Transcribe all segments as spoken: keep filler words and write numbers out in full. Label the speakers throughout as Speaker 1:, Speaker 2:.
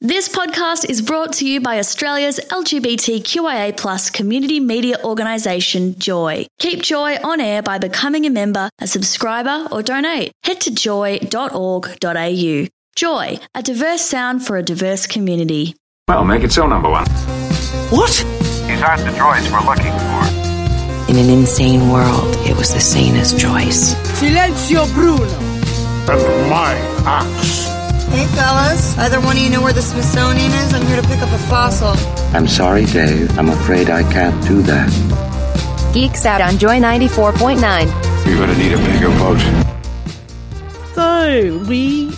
Speaker 1: This podcast is brought to you by Australia's L G B T Q I A plus community media organisation, Joy. Keep Joy on air by becoming a member, a subscriber or donate. Head to joy dot org dot a u. Joy, a diverse sound for a diverse community.
Speaker 2: Well, make it so, number one.
Speaker 3: What?
Speaker 2: These aren't the droids we're looking for.
Speaker 4: In an insane world, it was the sanest choice.
Speaker 3: Silenzio, Bruno!
Speaker 5: And my axe.
Speaker 6: Hey, fellas. Either one of you know where the Smithsonian is? I'm here to pick up a fossil.
Speaker 7: I'm sorry, Dave. I'm afraid I can't do that.
Speaker 8: Geeks Out on Joy ninety-four point nine.
Speaker 2: You're going to need a bigger boat.
Speaker 9: So, we...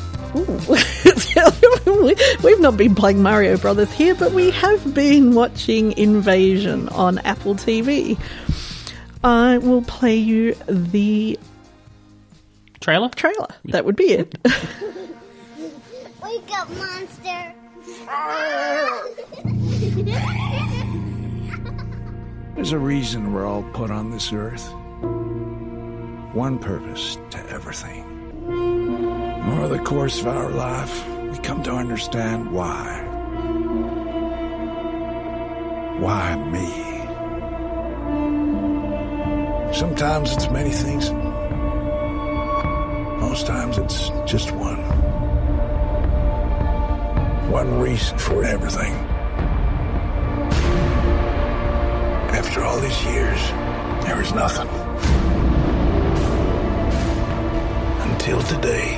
Speaker 9: We've not been playing Mario Brothers here, but we have been watching Invasion on Apple T V. I will play you the...
Speaker 10: Trailer?
Speaker 9: Trailer. That would be it.
Speaker 11: Wake up, monster!
Speaker 12: There's a reason we're all put on this earth. One purpose to everything. Over the course of our life, we come to understand why. Why me? Sometimes it's many things. Most times it's just one. One reason for everything. After all these years, there was nothing. Until today,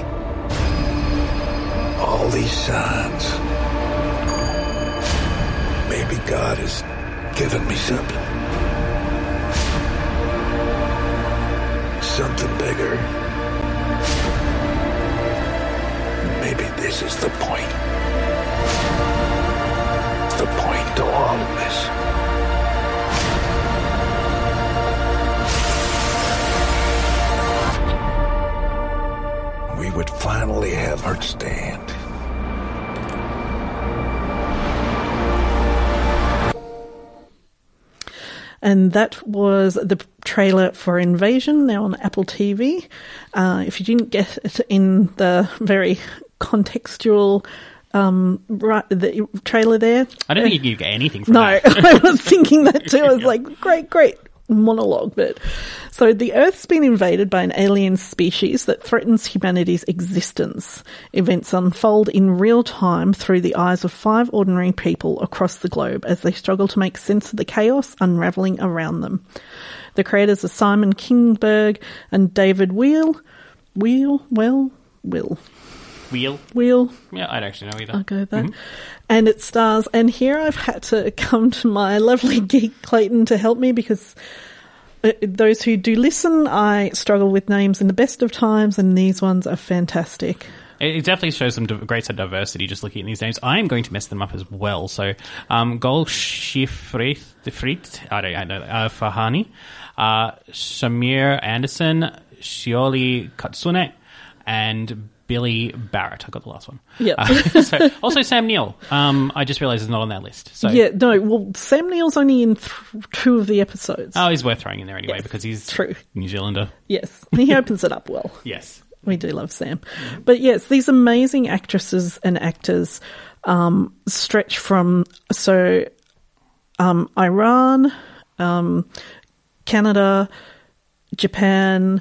Speaker 12: all these signs. Maybe God has given me something. Something bigger. Maybe this is the point. The point to all of this. We would finally have our stand.
Speaker 9: And that was the trailer for Invasion, now on Apple T V. Uh, if you didn't get it in the very contextual um, right, the trailer there.
Speaker 10: I don't think you get anything from
Speaker 9: no,
Speaker 10: that.
Speaker 9: I was thinking that too. I was like, great, great monologue. But so the Earth's been invaded by an alien species that threatens humanity's existence. Events unfold in real time through the eyes of five ordinary people across the globe as they struggle to make sense of the chaos unraveling around them. The creators are Simon Kinberg and David Wheel. Wheel? Well, Will.
Speaker 10: Wheel?
Speaker 9: Wheel.
Speaker 10: Yeah, I don't actually know either.
Speaker 9: I'll go with that.
Speaker 10: Mm-hmm.
Speaker 9: And it stars, and here I've had to come to my lovely geek Clayton to help me because uh, those who do listen, I struggle with names in the best of times, and these ones are fantastic.
Speaker 10: It definitely shows some great set of diversity just looking at these names. I am going to mess them up as well. So, um, Gol Shifrit, I don't I know, uh, Fahani, uh, Shamir Anderson, Shioli Katsune, and Billy Barrett. I got the last one.
Speaker 9: Yeah.
Speaker 10: Uh, so, also Sam Neill. Um, I just realised is not on that list. So
Speaker 9: yeah, no. Well, Sam Neill's only in th- two of the episodes.
Speaker 10: Oh, he's worth throwing in there anyway
Speaker 9: yes,
Speaker 10: because he's
Speaker 9: true.
Speaker 10: New Zealander.
Speaker 9: Yes, he opens it up well.
Speaker 10: Yes.
Speaker 9: We do love Sam. But yes, these amazing actresses and actors um, stretch from, so um, Iran, um, Canada, Japan,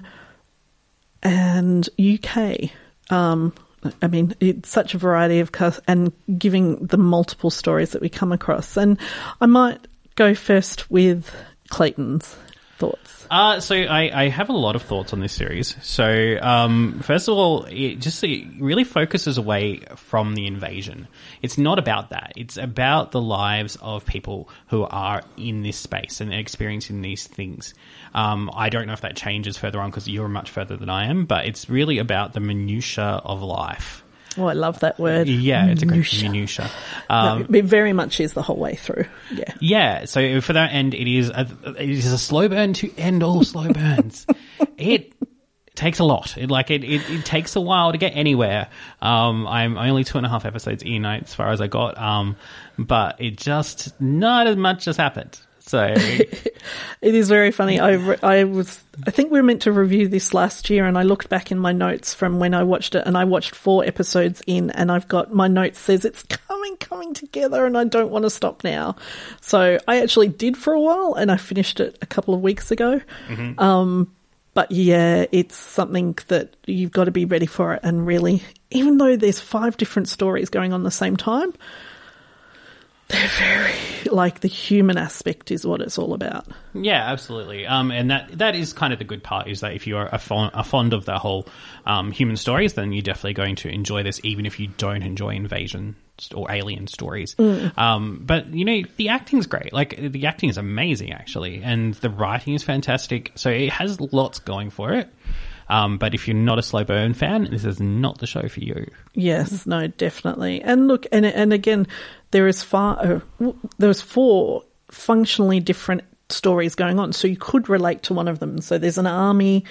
Speaker 9: and U K. Um, I mean, it's such a variety of cast and giving the multiple stories that we come across. And I might go first with Clayton's thoughts.
Speaker 10: Uh, so I, I have a lot of thoughts on this series. So, um, first of all, it just it really focuses away from the invasion. It's not about that. It's about the lives of people who are in this space and experiencing these things. Um, I don't know if that changes further on because you're much further than I am, but it's really about the minutiae of life.
Speaker 9: Oh, I love that word.
Speaker 10: Yeah, it's minutia. a great minutia. Um,
Speaker 9: no, it very much is the whole way through. Yeah.
Speaker 10: Yeah. So for that end, it is a, it is a slow burn to end all slow burns. It takes a lot. It like it, it, it takes a while to get anywhere. Um, I'm only two and a half episodes in as far as I got. Um, but it just not as much has happened. So
Speaker 9: it is very funny. I, re- I was, I think we were meant to review this last year, and I looked back in my notes from when I watched it, and I watched four episodes in, and I've got my notes says it's coming coming, coming together, and I don't want to stop now. So I actually did for a while, and I finished it a couple of weeks ago. Mm-hmm. Um, but yeah, it's something that you've got to be ready for it, and really, even though there's five different stories going on at the same time, they're very, like, the human aspect is what it's all about.
Speaker 10: Yeah, absolutely. Um, and that that is kind of the good part, is that if you are a fond, a fond of the whole um, human stories, then you're definitely going to enjoy this, even if you don't enjoy invasion or alien stories. Mm. Um, but, you know, the acting's great. Like, the acting is amazing, actually, and the writing is fantastic. So it has lots going for it. Um, but if you're not a slow burn fan, this is not the show for you.
Speaker 9: Yes, no, definitely. And look, and and again, there is far uh, there's four functionally different stories going on, so you could relate to one of them. So there's an army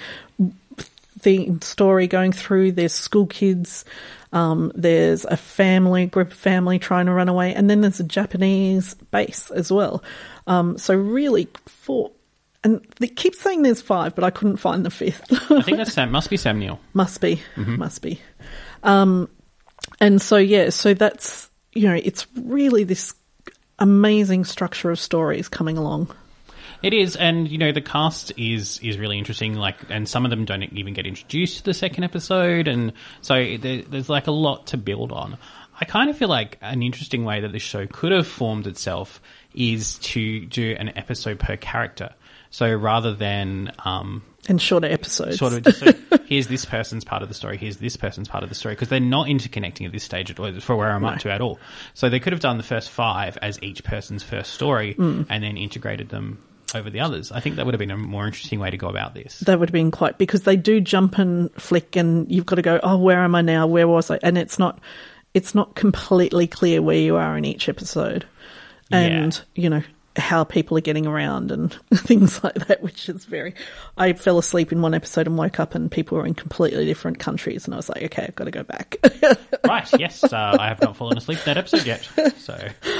Speaker 9: themed story going through. There's school kids. Um, there's a family group of family trying to run away, and then there's a Japanese base as well. Um, so really, four. And they keep saying there's five, but I couldn't find the fifth.
Speaker 10: I think that's Sam. Must be Sam Neill.
Speaker 9: Must be. Mm-hmm. Must be. Um, and so, yeah, so that's, you know, it's really this amazing structure of stories coming along.
Speaker 10: It is, and, you know, the cast is is really interesting, like, and some of them don't even get introduced to the second episode, and so there, there's, like, a lot to build on. I kind of feel like an interesting way that this show could have formed itself is to do an episode per character. So rather than... Um,
Speaker 9: and shorter episodes.
Speaker 10: Sort of just, so here's this person's part of the story, here's this person's part of the story, because they're not interconnecting at this stage at all, for where I'm no. up to at all. So they could have done the first five as each person's first story mm. and then integrated them over the others. I think that would have been a more interesting way to go about this.
Speaker 9: That would have been quite... Because they do jump and flick, and you've got to go, oh, where am I now? Where was I? And it's not, it's not completely clear where you are in each episode. And, yeah. you know... how people are getting around and things like that, which is very... I fell asleep in one episode and woke up and people were in completely different countries, and I was like, okay, I've got to go back.
Speaker 10: Right, yes. Uh, I have not fallen asleep in that episode yet. So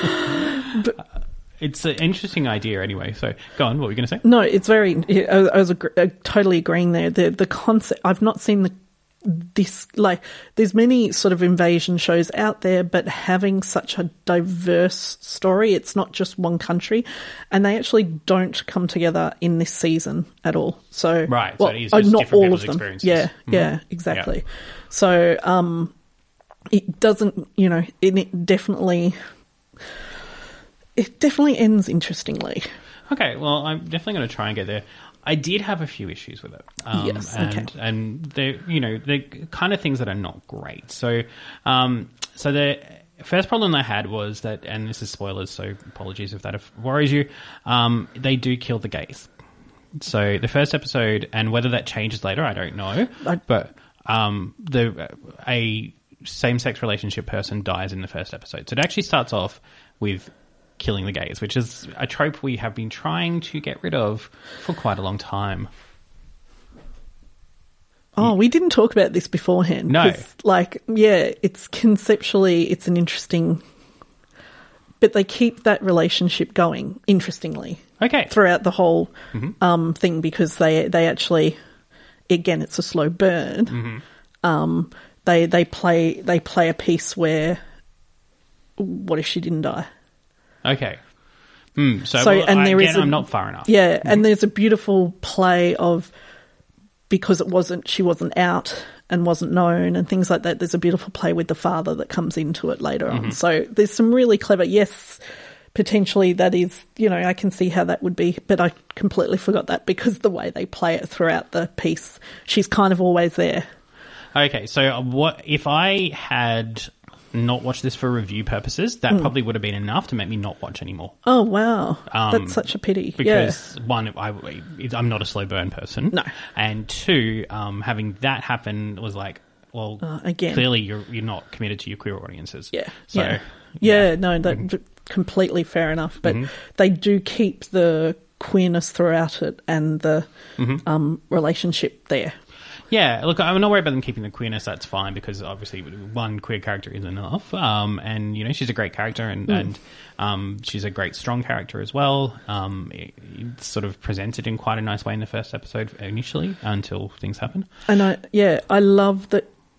Speaker 10: but, uh, it's an interesting idea anyway. So go on, what were you going to say?
Speaker 9: No, it's very... I, I was ag- uh, totally agreeing there. The, the concept... I've not seen the this, like, there's many sort of invasion shows out there, but having such a diverse story, it's not just one country, and they actually don't come together in this season at all. So,
Speaker 10: right,
Speaker 9: well,
Speaker 10: so it is just
Speaker 9: not
Speaker 10: different
Speaker 9: all of
Speaker 10: people's
Speaker 9: them.
Speaker 10: experiences.
Speaker 9: Yeah,
Speaker 10: mm-hmm.
Speaker 9: yeah, exactly. Yeah. So, um, it doesn't, you know, it, it definitely, it definitely ends interestingly.
Speaker 10: Okay, well, I'm definitely going to try and get there. I did have a few issues with it. Um,
Speaker 9: yes,
Speaker 10: and,
Speaker 9: okay.
Speaker 10: And they're, you know, they're kind of things that are not great. So, um, so the first problem I had was that, and this is spoilers, so apologies if that worries you, um, they do kill the gays. So the first episode, and whether that changes later, I don't know,
Speaker 9: I,
Speaker 10: but um, the a same-sex relationship person dies in the first episode. So it actually starts off with killing the gays, which is a trope we have been trying to get rid of for quite a long time.
Speaker 9: Oh, we didn't talk about this beforehand.
Speaker 10: No.
Speaker 9: Like, yeah, it's conceptually, it's an interesting... But they keep that relationship going, interestingly.
Speaker 10: Okay.
Speaker 9: Throughout the whole
Speaker 10: mm-hmm.
Speaker 9: um, thing, because they they actually... Again, it's a slow burn.
Speaker 10: Mm-hmm.
Speaker 9: Um, they they play they play a piece where... What if she didn't die?
Speaker 10: Okay. Mm, so,
Speaker 9: so
Speaker 10: well,
Speaker 9: and
Speaker 10: I,
Speaker 9: there
Speaker 10: again,
Speaker 9: is a,
Speaker 10: I'm not far enough.
Speaker 9: Yeah,
Speaker 10: mm-hmm.
Speaker 9: and there's a beautiful play of, because it wasn't, she wasn't out and wasn't known and things like that, there's a beautiful play with the father that comes into it later mm-hmm. on. So there's some really clever, yes, potentially that is, you know, I can see how that would be, but I completely forgot that because the way they play it throughout the piece, she's kind of always there.
Speaker 10: Okay, so what if I had not watched this for review purposes, that mm. probably would have been enough to make me not watch anymore.
Speaker 9: Oh, wow.
Speaker 10: Um,
Speaker 9: That's such a pity.
Speaker 10: Because,
Speaker 9: yeah.
Speaker 10: one, I, I'm not a slow burn person.
Speaker 9: No.
Speaker 10: And two, um, having that happen was like, well,
Speaker 9: uh, again,
Speaker 10: clearly you're you're not committed to your queer audiences.
Speaker 9: Yeah.
Speaker 10: So,
Speaker 9: yeah.
Speaker 10: yeah.
Speaker 9: yeah no, that mm-hmm. completely fair enough. But
Speaker 10: mm-hmm.
Speaker 9: they do keep the queerness throughout it and the
Speaker 10: mm-hmm.
Speaker 9: um, relationship there.
Speaker 10: Yeah, look, I'm not worried about them keeping the queerness. That's fine because obviously one queer character is enough. Um, and, you know, she's a great character and, mm. and um, she's a great strong character as well. Um, it, it's sort of presented in quite a nice way in the first episode initially until things happen.
Speaker 9: And, I yeah, I love that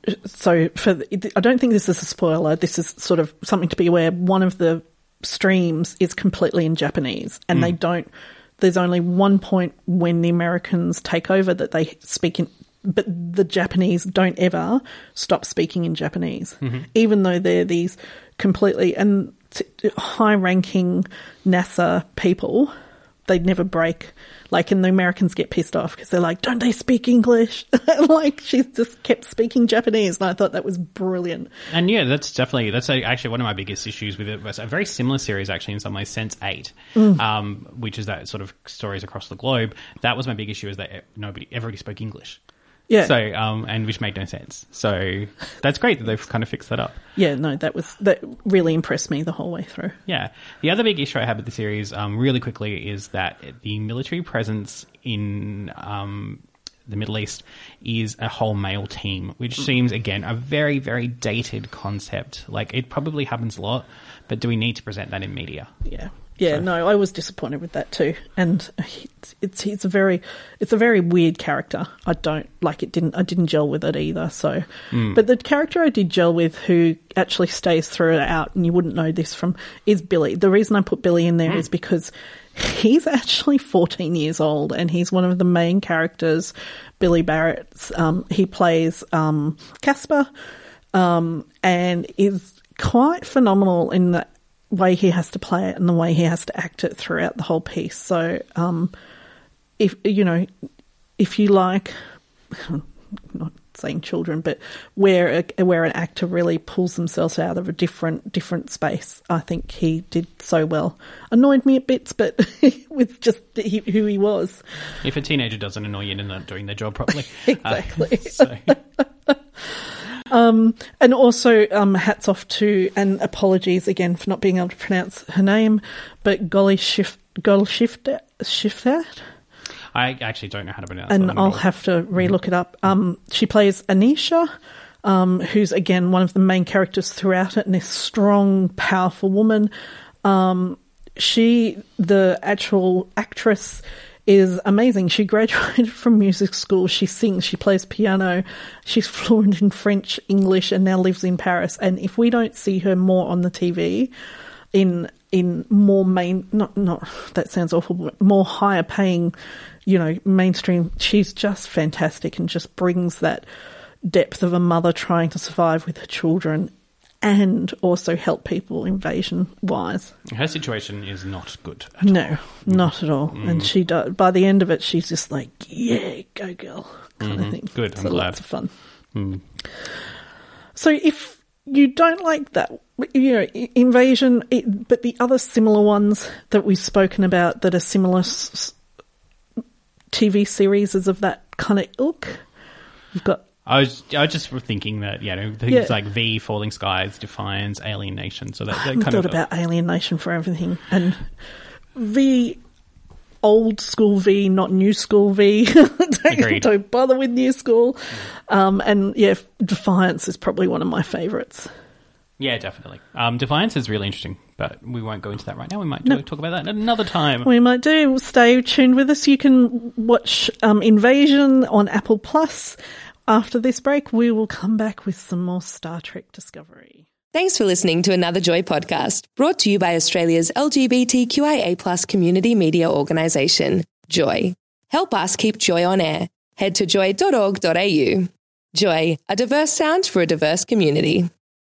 Speaker 9: so for the, I don't think this is a spoiler. This is sort of something to be aware. One of the streams is completely in Japanese, and mm. they don't. There's only one point when the Americans take over that they speak in, but the Japanese don't ever stop speaking in Japanese, mm-hmm. even though they're these completely and high-ranking NASA people. They'd never break. Like, and the Americans get pissed off because they're like, don't they speak English? Like, she's just kept speaking Japanese, and I thought that was brilliant.
Speaker 10: And yeah, that's definitely, that's actually one of my biggest issues with it. Was a very similar series, actually, in some ways, Sense eight, mm. um, which is that sort of stories across the globe. That was my big issue, is that nobody, everybody spoke English.
Speaker 9: Yeah.
Speaker 10: So, um, and which made no sense. So that's great that they've kind of fixed that up.
Speaker 9: Yeah, no, that was, that really impressed me the whole way through.
Speaker 10: Yeah. The other big issue I have with the series, um, really quickly, is that the military presence in, um, the Middle East is a whole male team, which seems, again, a very, very dated concept. Like, it probably happens a lot, but do we need to present that in media?
Speaker 9: Yeah. Yeah, so. no, I was disappointed with that too, and it's, it's it's a very it's a very weird character. I don't like it. Didn't I didn't gel with it either. So, mm. but the character I did gel with, who actually stays throughout, and you wouldn't know this from, is Billy. The reason I put Billy in there mm. is because he's actually fourteen years old, and he's one of the main characters. Billy Barrett's um, he plays um, Casper, um, and is quite phenomenal in that way he has to play it and the way he has to act it throughout the whole piece. So, um, if, you know, if you like, not saying children, but where a, where an actor really pulls themselves out of a different, different space, I think he did so well. Annoyed me at bits, but with just he, who he was.
Speaker 10: If a teenager doesn't annoy you, they're not doing their job properly.
Speaker 9: Exactly.
Speaker 10: Uh, so.
Speaker 9: Um, and also, um, hats off to, and apologies again for not being able to pronounce her name, but Golly Shift, Golly Shifter, Shifter?
Speaker 10: I actually don't know how to pronounce
Speaker 9: and
Speaker 10: that.
Speaker 9: And I'll have to relook it up. Um, she plays Anisha, um, who's again one of the main characters throughout it, and this strong, powerful woman. Um, she, the actual actress, is amazing. She graduated from music school. She sings, she plays piano. She's fluent in French, English, and now lives in Paris. And if we don't see her more on the T V in in more main, not, not, that sounds awful, but more higher paying, you know, mainstream, she's just fantastic and just brings that depth of a mother trying to survive with her children and also help people invasion-wise.
Speaker 10: Her situation is not good at
Speaker 9: no,
Speaker 10: all.
Speaker 9: not at all.
Speaker 10: Mm.
Speaker 9: And she does, by the end of it, she's just like, yeah, go girl, kind
Speaker 10: mm-hmm.
Speaker 9: of thing.
Speaker 10: Good,
Speaker 9: so
Speaker 10: I'm glad.
Speaker 9: Lots of fun.
Speaker 10: Mm.
Speaker 9: So if you don't like that, you know, Invasion, it, but the other similar ones that we've spoken about that are similar s- T V series is of that kind of ilk, you've got
Speaker 10: I was I was just thinking that, you know, things
Speaker 9: yeah.
Speaker 10: like V, Falling Skies, Defiance, Alien Nation. So that, that
Speaker 9: I
Speaker 10: kind
Speaker 9: thought
Speaker 10: of
Speaker 9: about Alien Nation for everything, and V, old school V, not new school V. don't, don't bother with new school. Um, and yeah, Defiance is probably one of my favourites.
Speaker 10: Yeah, definitely. Um, Defiance is really interesting, but we won't go into that right now. We might no. talk about that another time.
Speaker 9: We might do. Stay tuned with us. You can watch um, Invasion on Apple Plus. After this break, we will come back with some more Star Trek Discovery.
Speaker 11: Thanks for listening to another Joy podcast, brought to you by Australia's L G B T Q I A plus community media organisation, Joy. Help us keep Joy on air. Head to joy dot org dot a u. Joy, a diverse sound for a diverse community.